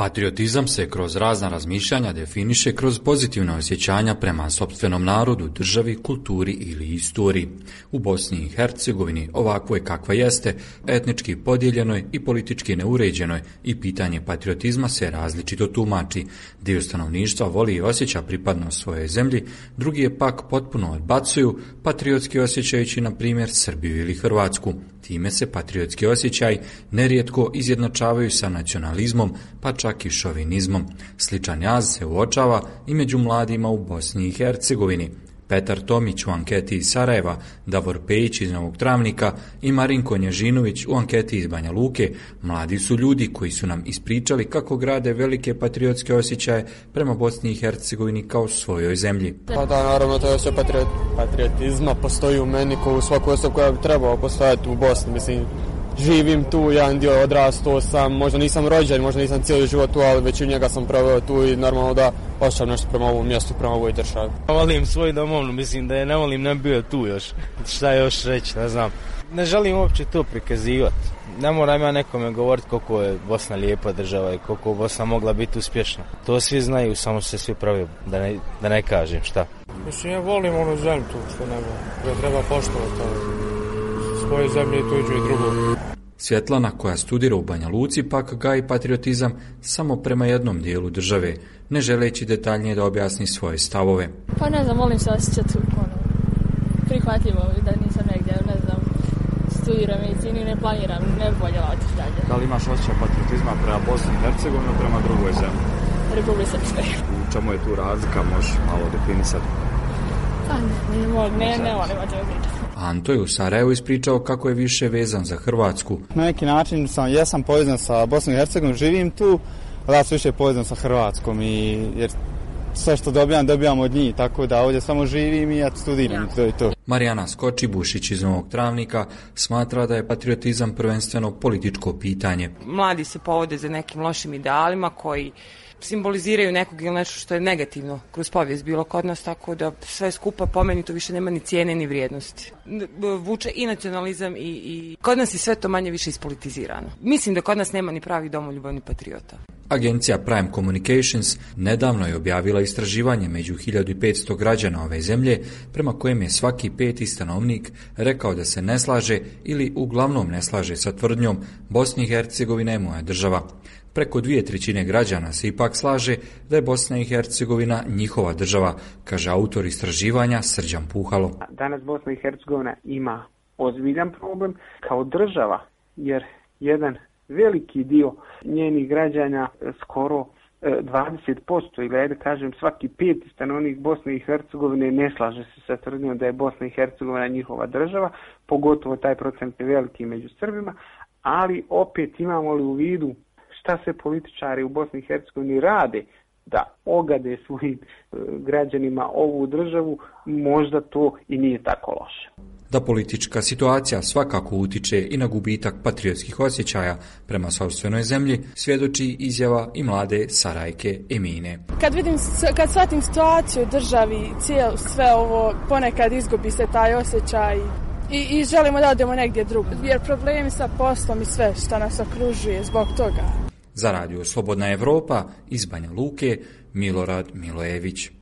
Patriotizam se kroz razna razmišljanja definiše kroz pozitivna osjećanja prema sopstvenom narodu, državi, kulturi ili istoriji. U Bosni i Hercegovini ovakvoj kakva jeste, etnički podijeljenoj i politički neuređenoj, i pitanje patriotizma se različito tumači. Dio stanovništva voli i osjeća pripadnost svojoj zemlji, drugi je pak potpuno odbacuju, patriotski osjećajući na primjer Srbiju ili Hrvatsku. Time se patriotski osjećaj nerijetko izjednačavaju sa nacionalizmom, pa čak i šovinizmom. Sličan jaz se uočava i među mladima u Bosni i Hercegovini. Petar Tomić u anketi iz Sarajeva, Davor Pejić iz Novog Travnika i Marinko Nježinović u anketi iz Banja Luke, mladi su ljudi koji su nam ispričali kako grade velike patriotske osjećaje prema Bosni i Hercegovini kao svojoj zemlji. Pa da, naravno, to je sve patriotizma, postoji u meni kao u svaku osobu koja bi trebala postojati u Bosni. Mislim, živim tu, jedan dio odrastao sam, možda nisam rođen, možda nisam cijeli život tu, ali većinu njega sam proveo tu i normalno da osjećam nešto prema ovom mjestu, prema ovoj državi. Volim svoju domovinu, mislim da je ne volim, ne bio tu još. Šta još reći, ne znam. Ne želim uopće to prikazivati. Ne moram ja nekome govoriti koliko je Bosna lijepa država i koliko Bosna mogla biti uspješna. To svi znaju, samo se svi pravi, da ne kažem šta. Mislim, ja volim onu zemlju tu što ne treba poštovati svoje zemlje i tuđu i drugu. Svjetlana, koja studira u Banja Luci, pak gaji patriotizam samo prema jednom dijelu države, ne želeći detaljnije da objasni svoje stavove. Pa ne znam, volim se osjećati prihvatljivo da nisam negdje, ne znam, studiram medicinu i ne planiram, ne bi voljela otići dalje. Da li imaš osjećaj patriotizma prema Bosni i Hercegovini, prema drugoj zemlji? Republike Srpske. U čemu je tu razlika, možeš malo definisati? Pa ne volim o čemu pričati. Anto je u Sarajevu ispričao kako je više vezan za Hrvatsku. Na neki način jesam povezan sa Bosnom i Hercegovinom, živim tu, ali ja sam više povezan sa Hrvatskom, jer sve što dobijam od njih, tako da ovdje samo živim i ja studiram i to je to. Marijana Skoči-Bušić iz Novog Travnika smatra da je patriotizam prvenstveno političko pitanje. Mladi se povode za nekim lošim idealima koji simboliziraju nekog ili nešto što je negativno kroz povijest bilo kod nas, tako da sve skupa po meni to više nema ni cijene ni vrijednosti. Vuče i nacionalizam i kod nas je sve to manje više ispolitizirano. Mislim da kod nas nema ni pravih domoljuba ni patriota. Agencija Prime Communications nedavno je objavila istraživanje među 1500 građana ove zemlje, prema kojem je svaki 5. stanovnik rekao da se ne slaže ili uglavnom ne slaže sa tvrdnjom Bosna i Hercegovina je moja država. Preko 2/3 građana se ipak slaže da je Bosna i Hercegovina njihova država, kaže autor istraživanja Srđan Puhalo. Danas Bosna i Hercegovina ima ozbiljan problem kao država, jer jedan veliki dio njenih građana, skoro 20%, ili ajde kažem svaki 5. stanovnik Bosne i Hercegovine ne slaže se sa tvrdnjom da je Bosna i Hercegovina njihova država, pogotovo taj procent je veliki među Srbima, ali opet imamo li u vidu šta se političari u Bosni i Hercegovini rade da ogade svojim građanima ovu državu, možda to i nije tako loše. Da politička situacija svakako utiče i na gubitak patriotskih osjećaja prema sopstvenoj zemlji, svjedoči izjava i mlade Sarajke Emine. Kad shvatim situaciju u državi, sve ovo, ponekad izgubi se taj osjećaj i želimo da odemo negdje drugo, jer problemi sa poslom i sve što nas okružuje zbog toga. Za radio Slobodna Evropa iz Banja Luke, Milorad Milojević.